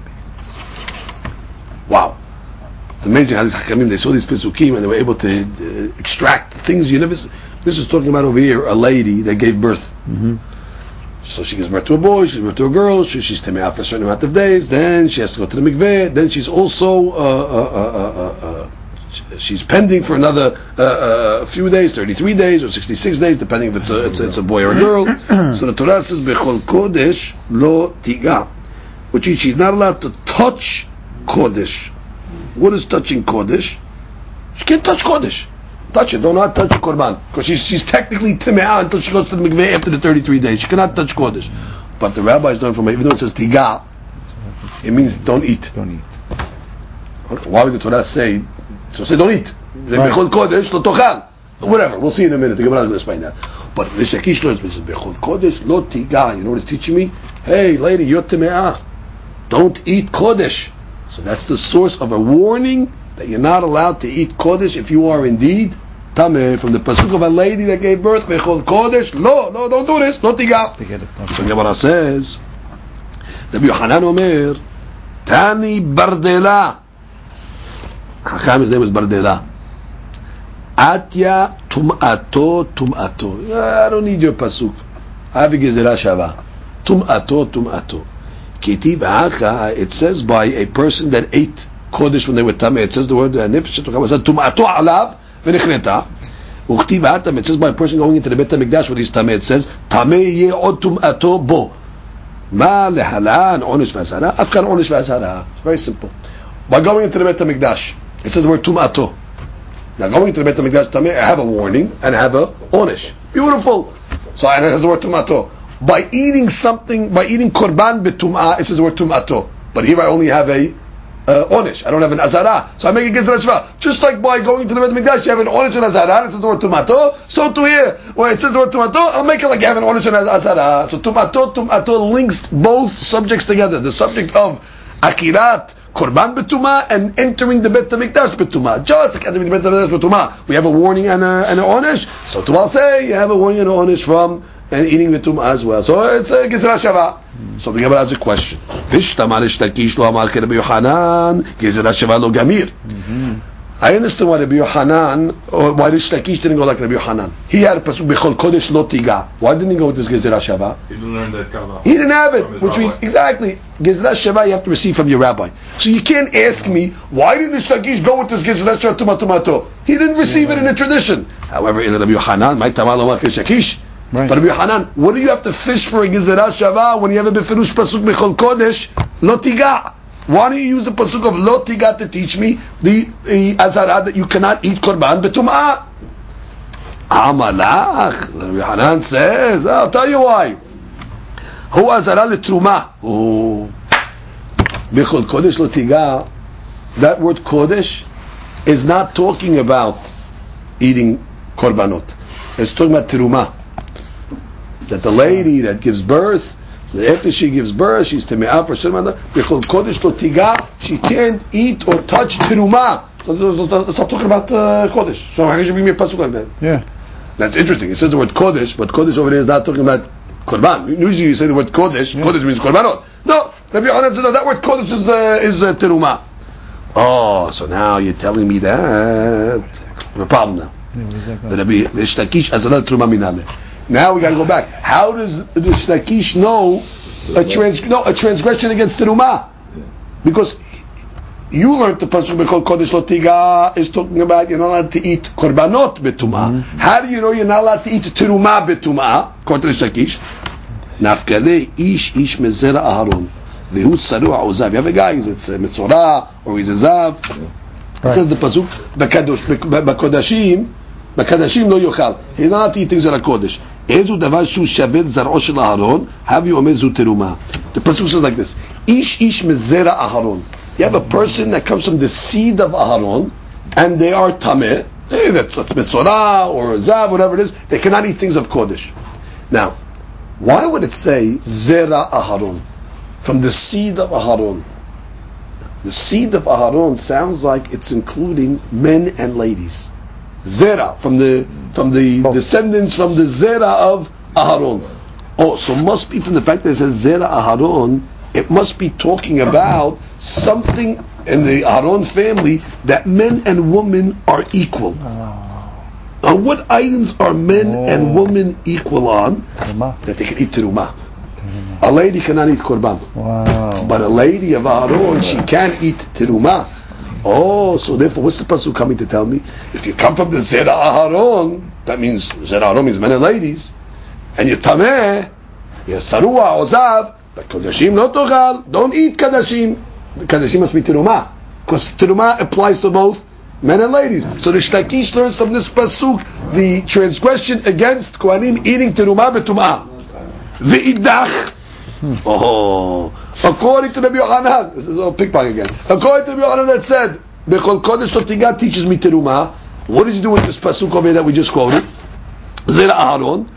Wow. It's amazing how these Hakamim, they saw these Pesukim and they were able to extract things you never see. This is talking about over here, a lady that gave birth. Mm-hmm. So she gives birth to a boy, she gives birth to a girl, she's tamei for a certain amount of days, then she has to go to the mikveh, then she's also she's pending for another few days, 33 days or 66 days, depending if it's a boy or a girl. So the Torah says, Bechol Kodesh lo tiga, which means she's not allowed to touch Kodesh. What is touching Kodesh? She can't touch Kodesh. Touch it, do not touch Korban, because she's technically Time'ah until she goes to the mikveh after the 33 days. She cannot touch Kodesh. But the rabbis learn from it, even though it says Tiga, it means don't eat. Don't eat. Why would the Torah say, so say don't eat? Bechol Kodesh lo tochal. Whatever, we'll see in a minute. The Gemara is going to explain that. But the Shekish learns, it says Bechol Kodesh lo Tiga. You know what it's teaching me? Hey, lady, you're Time'ah. Don't eat Kodesh. So that's the source of a warning that you're not allowed to eat Kodesh if you are indeed Tameh, from the pasuk of a lady that gave birth, Bechol Kodesh, no, don't do this, no tiga. So the Gemara says, Rabbi Yochanan Omer, Tani Bardela. His name is Bardela. Atya tum'ato. I don't need your pasuk. I have a gezerah shava. Tum'ato. Kitiv ha'acha, it says by a person that ate Kodesh when they were Tameh. It says the word, Tum'ato alav, v'nichneta. Uchtiv ha'atam, it says by a person going into the Beit HaMikdash with his Tameh. It says, Tameh ye od tum'ato bo. Ma lehalan, onish v'azara. Afkan onish v'azara. It's very simple. By going into the Beit HaMikdash, it says the word tum'ato. Now going into the Beit HaMikdash Tameh, I have a warning and I have a onish. Beautiful. So it has the word tum'ato. By eating something, by eating korban betum'ah, it says the word tum'ato. But here I only have a onish. I don't have an azara. So I make a gezerah shava. Just like by going to the Beit HaMikdash, you have an onish and azara, it says the word tum'ato. So to here, when it says the word tum'ato, I'll make it like you have an onish and azara. So tum'ato links both subjects together. The subject of akirat, korban betumah, and entering the Beit HaMikdash betumah. Just like entering the Beit HaMikdash betumah, we have a warning and an onish. So to I'll say, you have a warning and an onish from and eating the tumah as well. So it's a gezerah shava. So the Gemara has a question. I understand why Rabbi Yochanan, or why Rish Lakish didn't go like Rabbi Yochanan. He had a pasuk bechol kodesh lo tiga. Why didn't he go with this gezerah shava? He didn't learn that kava. He didn't have it, which means exactly gezerah shava you have to receive from your rabbi. So you can't ask me why did Rish Lakish go with this gezerah shava tumato? He didn't receive it in the tradition. However, in Rabbi Yochanan, my tamal omar Rish Lakish. Right. But Rabbi Yochanan, what do you have to fish for a gezerah shava when you have a befirush pasuk bechol kodesh lo tiga? Why don't you use the pasuk of lo tiga to teach me the azara that you cannot eat korban betum'ah? Amalach. Rabbi Yochanan says, I'll tell you why. Hu azara letruma. Oh, bechol kodesh lo tiga. That word kodesh is not talking about eating korbanot. It's talking about teruma. That the lady that gives birth, after she gives birth, she's teme'ah for certain amount. Bechol kodesh lo tiga, she can't eat or touch teruma. So let's not talking about kodesh. So how can you bring me a pasuk like that? Yeah, that's interesting. It says the word kodesh, but kodesh over there is not talking about korban. Usually you say the word kodesh. Yeah. Kodesh means korbanot. No, Rabbi Yochanan says that word kodesh is teruma. Oh, so now you're telling me that we have a problem now. Rabbi Rish Lakish azara teruma minale. Now we got to go back. How does Rish Lakish know a transgression against teruma? Because you learned the pasuk bechol kodesh lo tiga is talking about you're not allowed to eat korbanot betumah. Mm-hmm. How do you know you're not allowed to eat teruma betumah? According to Rish Lakish, nafkale ish mezera Aharon vehu tsaruah ozav. You have a guy, it's a metzora or he's a zav. It says the pasuk b'kodashim lo yochal. He's not allowed to eat things that are kodesh. Ezu davar shu shaved zar'o shel Aharon, have you omer zu teruma. The pasuk says like this: Ish ish mezera Aharon. You have a person that comes from the seed of Aharon, and they are tameh. That's metzorah or zav, whatever it is. They cannot eat things of kodesh. Now, why would it say zera Aharon, from the seed of Aharon? The seed of Aharon sounds like it's including men and ladies. Zera, from the descendants from the Zera of Aharon. Oh, so must be from the fact that it says Zera Aharon, it must be talking about something in the Aharon family that men and women are equal. Now, what items are men and women equal on? That they can eat terumah. A lady cannot eat korban. Wow. But a lady of Aharon, she can eat terumah. Oh, so therefore, what's the pasuk coming to tell me? If you come from the Zera Aharon, that means Zera Aharon means men and ladies, and you're tameh, you're sarua or zav, but kodashim no tochal, don't eat kadashim. Kadashim must be terumah, because terumah applies to both men and ladies. So the Shlakish learns from this pasuk the transgression against kohanim eating terumah betumah. Ve'idach. Oh, according to Rabbi Yochanan, this is all pickpocket again. According to Rabbi Yochanan, that said, Bechol Kodesh Lotiga teaches me terumah. What did you do with this pasuk over that we just quoted? Zera Aharon,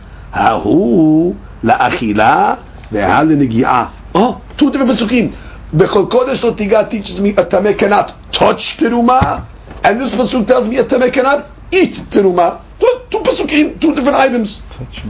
hahu la'achila ve'ha lenegi'ah. Oh, two different pasukim. Bechol Kodesh Lotiga teaches me a tameh cannot touch terumah, and this pasuk tells me a tameh cannot eat terumah. Two pasukim, two different items.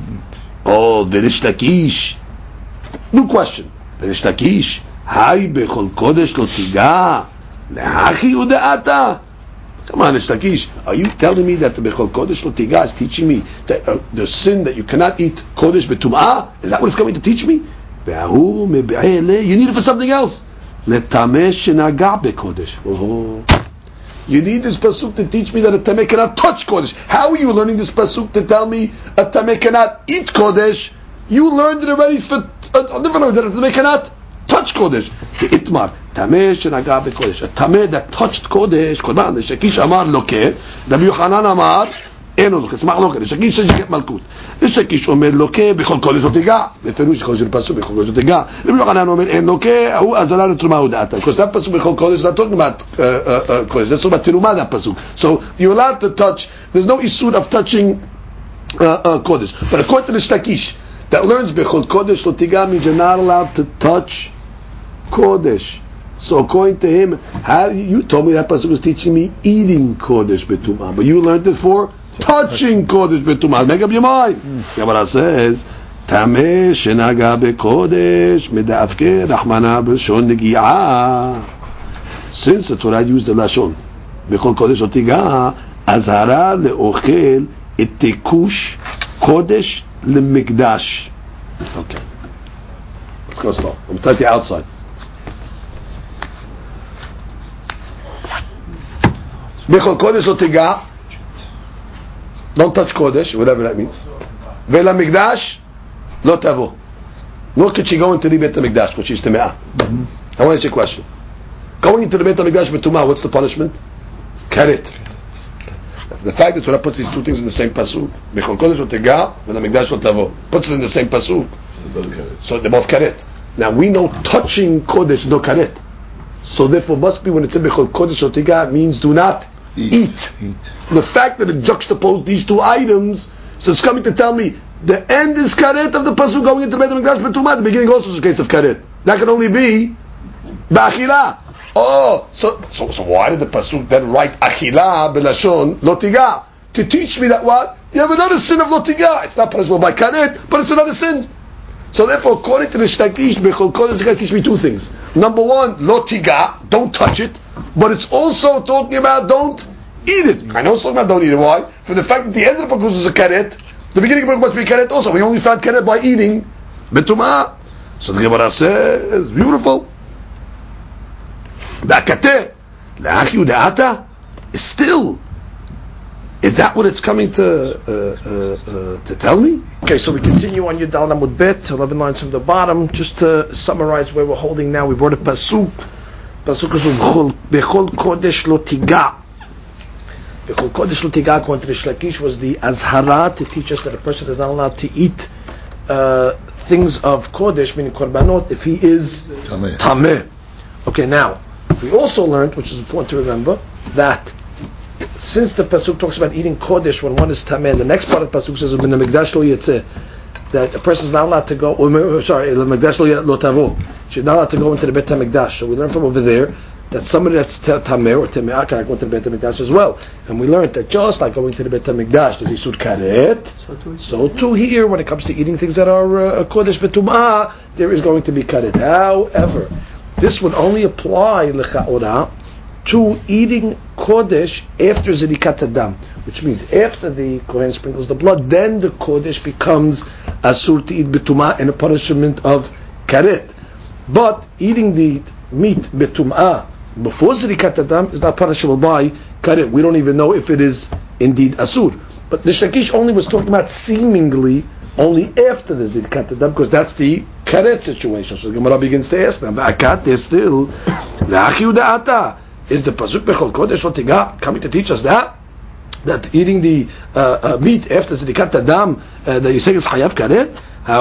Oh, V'rish Lakish. New question. V'rish Lakish. Hai bechol kodesh lo tiga lehachi udeata. Come on, Rish Lakish. Are you telling me that the bechol kodesh lo tiga is teaching me that the sin that you cannot eat kodesh betum'ah? Is that what it's coming to teach me? Ve'ahu mebe'eh le. You need it for something else. Letameh shenaga bekodesh. Oh. You need this pasuk to teach me that a tameh cannot touch kodesh. How are you learning this pasuk to tell me a tameh cannot eat kodesh? You learned it already for a different way, that a tameh cannot touch kodesh. The itmar tameh shenaga bekodesh. A tameh that touched kodesh. Korban. The Shakish amar lokeh. Rabbi Yochanan amar eno lokeh. Smach lokeh. The Shakish says you get malkut. The Shakish omer lokeh bechol kodesh otiga. Beferush kodesh pasuk bechol kodesh otiga. Rabbi Yochanan omer en lokeh. Hu azala letruma udata. Because that pasuk bechol kodesh is not talking about kodesh. That's talking about terumah. That pasuk. So you're allowed to touch. There's no issue of touching kodesh. But according to the Shakish that learns bechol kodesh otiga means you're not allowed to touch kodesh. So according to him, how you told me that pasuk was teaching me eating kodesh betumah, but you learned it for touching kodesh betumah. Make up your mind. Gemara says, "Tameh shenaga bekodesh medafke rachmana b'shon negi'ah." Since the Torah used the lashon bechol kodesh otiga, azhara leochel etikush kodesh lemikdash. Okay, let's go slow. I'm touching outside. Bechol kodesh otiga. Don't touch kodesh, whatever that means. Ve'la mikdash lo tavo. Nor could she go into the Beit HaMikdash, which is teme'ah. I want to ask you a question. Going into the Beit HaMikdash betumah, what's the punishment? Karet. The fact that Torah puts these two things in the same pasuk, bechol kodesh otiga, ve'la mikdash lo tavo, puts it in the same pasuk, so they're both karet. Now we know touching kodesh is no karet. So therefore, must be when it's in bechol kodesh otiga, it means do not eat. The fact that it juxtaposed these two items, so it's coming to tell me the end is karet of the pasuk going into Beit HaMikdash betumah. The beginning also is a case of karet. That can only be ba'achila. Oh, so why did the pasuk then write achila belashon lotiga to teach me that what you have another sin of lotiga? It's not punishable by karet, but it's another sin. So therefore, according to the Shtakish, bechol kodesh teach me two things. Number one, lotiga, don't touch it, but it's also talking about don't eat it. I know it's talking about don't eat it. Why? For the fact that the end of the pasuk is a karet, the beginning of the pasuk must be karet also. We only found karet by eating betumah. So the Gemara says, beautiful. Ba'akateh la'achi u'da'ata is still. Is that what it's coming to tell me? Okay, so we continue on Yudal Amud Bet, 11 lines from the bottom. Just to summarize where we're holding now, we brought a pasuk. Pasuk is bechol kodesh lo tiga. Bechol Kodesh Lo Tiga, according to the Shlakish, was the Azhara to teach us that a person is not allowed to eat things of Kodesh, meaning Korbanot, if he is Tameh. Okay, now, we also learned, which is important to remember, that since the Pasuk talks about eating Kodesh when one is Tameh, the next part of the Pasuk says, Min HaMikdash Lo Yetzeh, that a person is not allowed to go, HaMikdash Lo Tavo, she's not allowed to go into the Beit HaMikdash. So we learned from over there that somebody that's Tameh or Teme'ah can go into the Beit HaMikdash as well. And we learned that just like going to the Beit HaMikdash, there's Isur Karet, so too here, when it comes to eating things that are Kodesh Betum'ah, there is going to be Karet. However, this would only apply L'cha'orah to eating Kodesh after Zerikat Adam, which means after the Kohen sprinkles the blood, then the Kodesh becomes Asur to eat Betum'ah in a punishment of Karet. But eating the meat Betum'ah before Zerikat Adam is not punishable by Karet. We don't even know if it is indeed Asur. But the Shakish only was talking about seemingly only after the Zerikat Adam, because that's the Karet situation. So the Gemara begins to ask them, Ba'akat is still La'achiu da'ata. Is the Pasuk Bechol Kodesh Lo Tiga coming to teach us that eating the meat after Zerikat Adam that you say is Hayav Karet?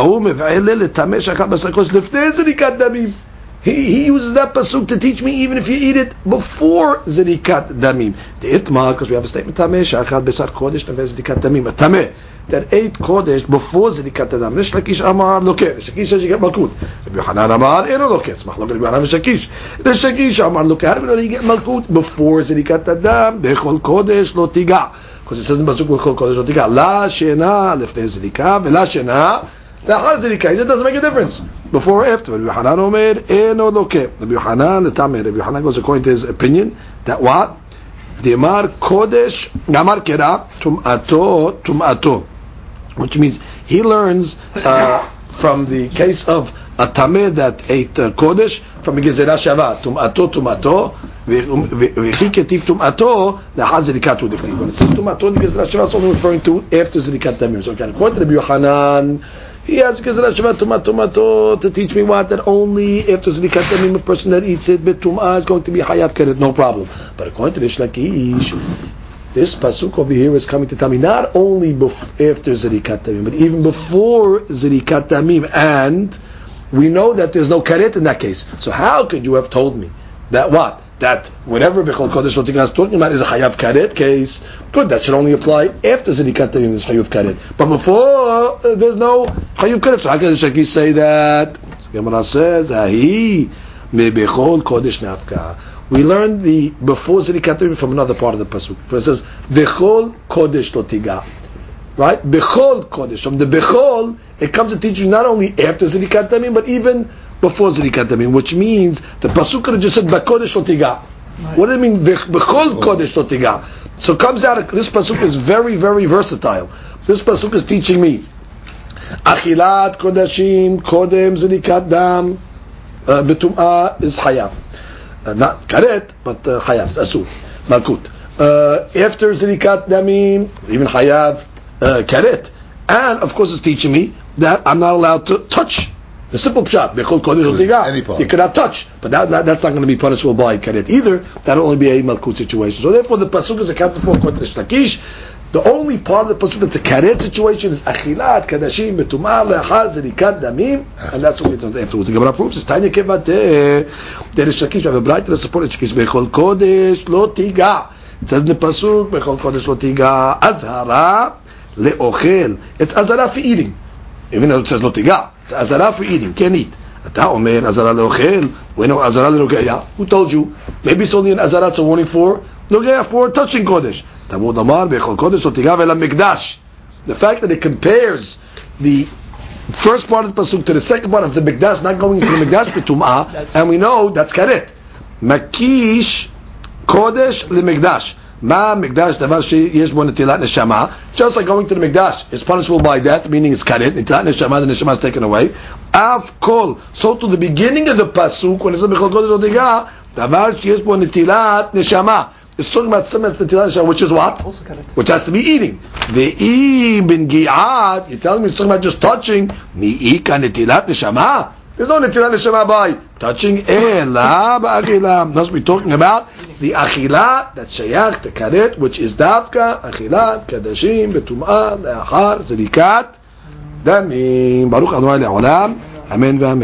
He uses that pasuk to teach me even if you eat it before Zerikat Damim. The Itma, because we have a statement Tameh Shachad Besar Kodesh Nefez Zerikat Damim. Tameh that ate Kodesh before Zerikat Adam. Rish Lakish Amar Lokeh. Rish Lakish says you get Malkut. Rabbi Yochanan Amar Eno Lokeh. Smach Lokeh Rabbi Yochanan Rish Lakish. Rish Lakish Amar Lokeh. How do you get Malkut before Zerikat Adam? Bechol Kodesh Lo Tiga. Because it says in Pasuk Bechol Kodesh Lo Tiga. La Shena Leftei Zerika Vela Shena. It doesn't make a difference before or after. Rabbi Yochanan Omer Eno Lokeh. Rabbi Yochanan the Tameh. Rabbi Yochanan goes according to his opinion that what? Demar Kodesh Gamar Kera Tum'ato, which means he learns from the case of a Tameh that ate Kodesh from Gezerah Shava Tum'ato V'chi Ketiv Tum'ato La'achar Zerikat Damim. When it says Tum'ato the Gezerah Shava, it's only referring to after Zerikat Damim. So according to Rabbi Yochanan, he has Gezerah Shava Tum'ato to teach me what? That only after Zerikat Damim a person that eats it Betum'ah is going to be Hayav Karet, no problem. But according to Rish Lakish, this pasuk over here is coming to tell me not only after Zerikat Damim, but even before Zerikat Damim, and we know that there's no karet in that case. So how could you have told me that what? That whatever Bechol Kodesh Lo Tiga is talking about is a Hayav Karet case. Good, that should only apply after Zerikat Damim is Hayav Karet. But before, there's no Hayav Karet. So how can the Shakish say that? Gemara says, Ahi me Bechol Kodesh Nafka. We learned the before Zerikat Damim from another part of the pasuk. It says Bechol Kodesh Lo Tiga, right? Bechol Kodesh. From the Bechol, it comes to teach you not only after Zerikat Damim, but even before Zerikat Damim, which means the pasuk could have just said Bakodesh Lo Tiga. What does it mean Bechol Kodesh Lo Tiga? So it comes out. This pasuk is very, very versatile. This pasuk is teaching me Achilat Kodashim Kodem Zerikat Dam Betum'ah is Hayav. Not karet, but hayav, asur, malkut. After Zerikat Damim, even hayav karet. And of course it's teaching me that I'm not allowed to touch. The simple pshat, Bechol Kodesh Lo Tiga. You cannot touch. But that's not going to be punishable by karet either. That'll only be a malkut situation. So therefore the pasuk is accounted for according to Lakish. The only part of the pasuk that's a karet situation is achilat kadashim betumah le'achar zerikat damim, and that's what we learned afterwards. The Gemara proves it's tanya kevateh. There is Shakish. We have a bright that supports Shakish. Bechol Kodesh Lo Tiga. It says in the pasuk Bechol Kodesh Lo Tiga azhara le'ochel. It's azhara for eating, even though it says Lo Tiga. It's azhara for eating. Can't eat. Ata omer azhara le'ochel. When azhara le'ogeya. Who told you? Maybe it's only an azhara. It's a warning for logeya, for touching Kodesh. The fact that it compares the first part of the pasuk to the second part of the Mikdash, not going to the Mikdash betum'ah, and we know that's karet. Makish Kodesh le Mikdash. Ma Mikdash davar sheyesh bo netilat neshama. Just like going to the Mikdash is punishable by death, meaning it's karet. Netilat neshama, the neshama is taken away. Av kol. So to the beginning of the pasuk, when it says Bechol Kodesh Lo Tiga, davar sheyesh bo netilat neshama. It's talking about some netilat neshama, which is what? Which has to be eating. Ve'i bin gi'at. You're telling me it's talking about just touching. Mi'ika netilat neshama. There's no netilat neshama by touching. Ela ba'achila. That's what we're talking about the achila that's shayach to karet, which is davka achilat kadashim betumah leachar zrikat damim. Baruch Adonai le'olam. Amen v'amen.